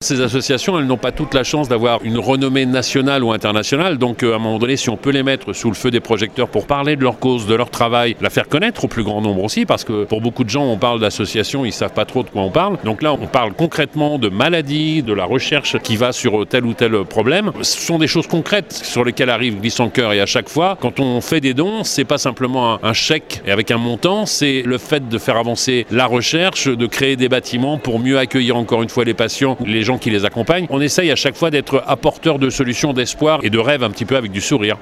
ces associations, elles n'ont pas toute la chance d'avoir une renommée nationale ou internationale. Donc, à un moment donné, si on peut les mettre sous le feu des projecteurs pour parler de leur cause, de leur travail, la faire connaître au plus grand nombre aussi, parce que pour beaucoup de gens, on parle d'associations, ils ne savent pas trop de quoi on parle. Donc là, on parle concrètement de maladies, de la recherche qui va sur tel ou tel problème. Ce sont des choses concrètes sur lesquelles arrive Glissant Cœur, et à chaque fois, quand on fait des dons, c'est pas simplement un chèque et avec un montant, c'est le fait de faire avancer la recherche, de créer des bâtiments pour mieux accueillir encore une fois les patients, les gens qui les accompagnent. On essaye à chaque fois d'être apporteur de solutions, d'espoir et de rêves un petit peu avec du sourire.